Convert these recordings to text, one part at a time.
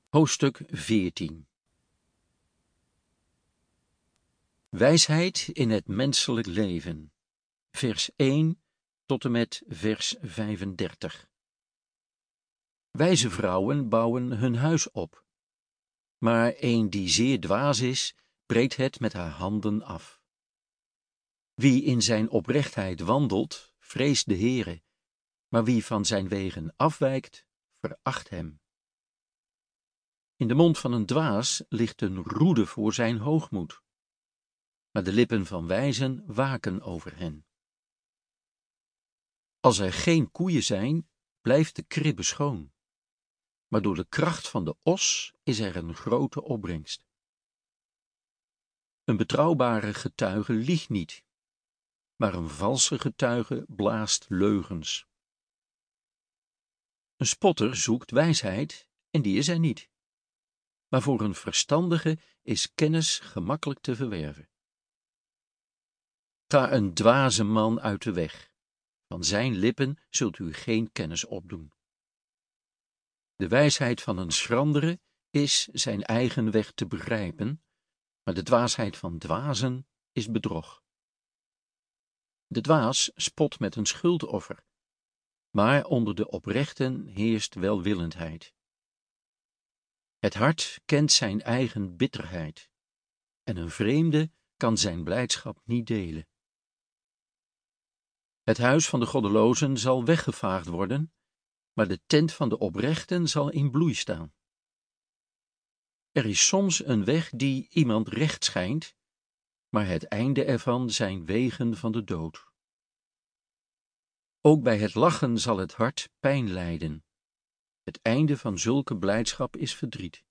Hoofdstuk 14. Wijsheid in het menselijk leven. Vers 1 tot en met vers 35. Wijze vrouwen bouwen hun huis op, maar een die zeer dwaas is, breekt het met haar handen af. Wie in zijn oprechtheid wandelt, vreest de Heere, maar wie van zijn wegen afwijkt, veracht hem. In de mond van een dwaas ligt een roede voor zijn hoogmoed, maar de lippen van wijzen waken over hen. Als er geen koeien zijn, blijft de kribbe schoon, maar door de kracht van de os is er een grote opbrengst. Een betrouwbare getuige liegt niet, maar een valse getuige blaast leugens. Een spotter zoekt wijsheid, en die is er niet, maar voor een verstandige is kennis gemakkelijk te verwerven. Ga een dwaze man uit de weg, van zijn lippen zult u geen kennis opdoen. De wijsheid van een schrandere is zijn eigen weg te begrijpen, maar de dwaasheid van dwazen is bedrog. De dwaas spot met een schuldoffer, maar onder de oprechten heerst welwillendheid. Het hart kent zijn eigen bitterheid, en een vreemde kan zijn blijdschap niet delen. Het huis van de goddelozen zal weggevaagd worden, maar de tent van de oprechten zal in bloei staan. Er is soms een weg die iemand recht schijnt, maar het einde ervan zijn wegen van de dood. Ook bij het lachen zal het hart pijn lijden. Het einde van zulke blijdschap is verdriet.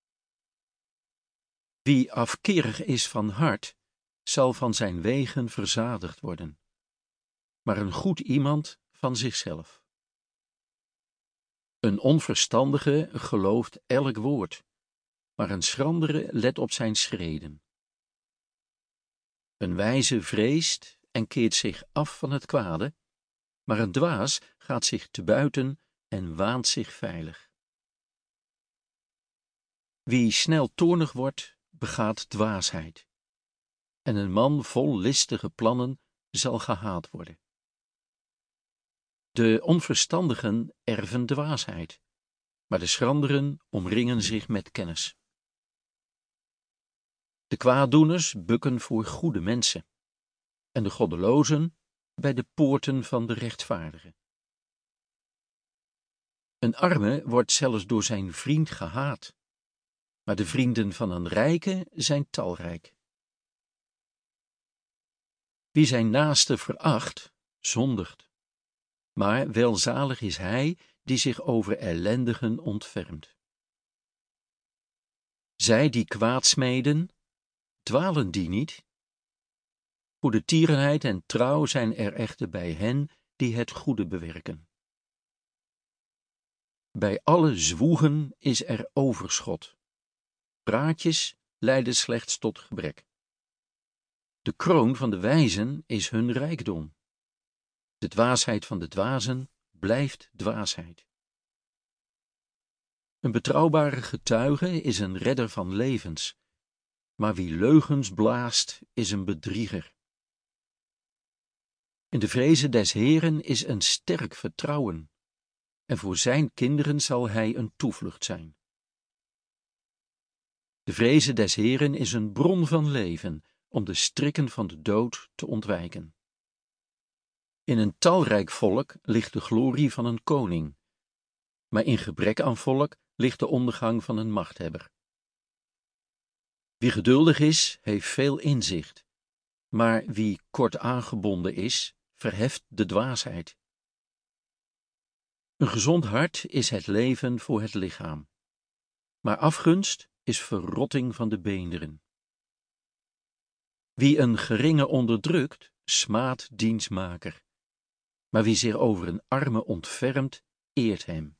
Wie afkerig is van hart, zal van zijn wegen verzadigd worden, maar een goed iemand van zichzelf. Een onverstandige gelooft elk woord, maar een schrandere let op zijn schreden. Een wijze vreest en keert zich af van het kwade, maar een dwaas gaat zich te buiten en waant zich veilig. Wie snel toornig wordt, begaat dwaasheid, en een man vol listige plannen zal gehaat worden. De onverstandigen erven dwaasheid, maar de schranderen omringen zich met kennis. De kwaaddoeners bukken voor goede mensen, en de goddelozen bij de poorten van de rechtvaardigen. Een arme wordt zelfs door zijn vriend gehaat, maar de vrienden van een rijke zijn talrijk. Wie zijn naaste veracht, zondigt, maar welzalig is hij die zich over ellendigen ontfermt. Zij die kwaad smeden, dwalen die niet? Goede tierenheid en trouw zijn er echter bij hen die het goede bewerken. Bij alle zwoegen is er overschot. Praatjes leiden slechts tot gebrek. De kroon van de wijzen is hun rijkdom. De dwaasheid van de dwazen blijft dwaasheid. Een betrouwbare getuige is een redder van levens, maar wie leugens blaast is een bedrieger. In de vreze des Heeren is een sterk vertrouwen, en voor zijn kinderen zal hij een toevlucht zijn. De vreze des Heeren is een bron van leven, om de strikken van de dood te ontwijken. In een talrijk volk ligt de glorie van een koning, maar in gebrek aan volk ligt de ondergang van een machthebber. Wie geduldig is, heeft veel inzicht, maar wie kort aangebonden is, verheft de dwaasheid. Een gezond hart is het leven voor het lichaam, maar afgunst is verrotting van de beenderen. Wie een geringe onderdrukt, smaadt diens maker, maar wie zich over een arme ontfermt, eert hem.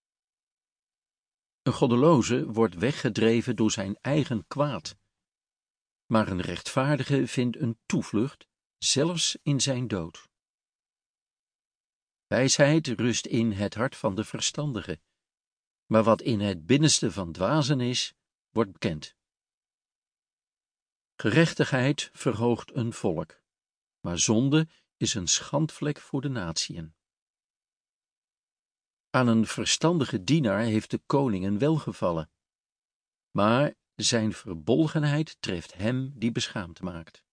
Een goddeloze wordt weggedreven door zijn eigen kwaad, maar een rechtvaardige vindt een toevlucht, zelfs in zijn dood. Wijsheid rust in het hart van de verstandige, Maar wat in het binnenste van dwazen is, wordt bekend. Gerechtigheid verhoogt een volk, maar zonde is een schandvlek voor de natieën. Aan een verstandige dienaar heeft de koning een welgevallen, maar zijn verbolgenheid treft hem die beschaamd maakt.